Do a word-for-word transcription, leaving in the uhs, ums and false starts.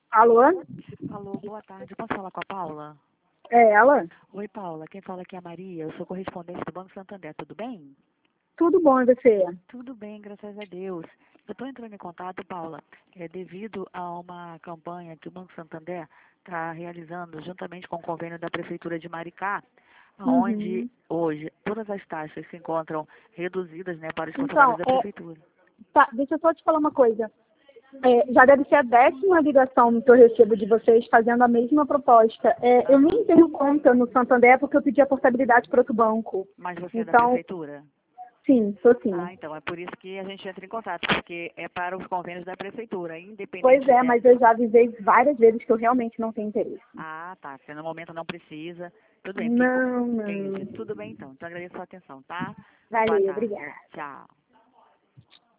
Alô? Alô, boa tarde. Posso falar com a Paula? É ela? Oi, Paula. Quem fala aqui é a Maria. Eu sou correspondente do Banco Santander. Tudo bem? Tudo bom, e você? Tudo bem, graças a Deus. Eu estou entrando em contato, Paula, é, devido a uma campanha que o Banco Santander está realizando juntamente com o convênio da Prefeitura de Maricá, onde Uhum. hoje todas as taxas se encontram reduzidas, né, para os Então, funcionários da é, Prefeitura. tá, deixa eu só te falar uma coisa. É, já deve ser a décima ligação que eu recebo de vocês fazendo a mesma proposta. É, eu nem Aham. tenho conta no Santander porque eu pedi a portabilidade para outro banco. Mas você é da Então, Prefeitura? sim, sou sim. Ah, então é por isso que a gente entra em contato, porque é para os convênios da Prefeitura, Pois independente é, dessa. mas eu já avisei várias vezes que eu realmente não tenho interesse. Ah, tá. Você no momento não precisa. Tudo bem, porque. co- Não, Entendi. não. Tudo bem então. Então agradeço a sua atenção, tá? Boa Valeu, tarde. obrigada. Tchau.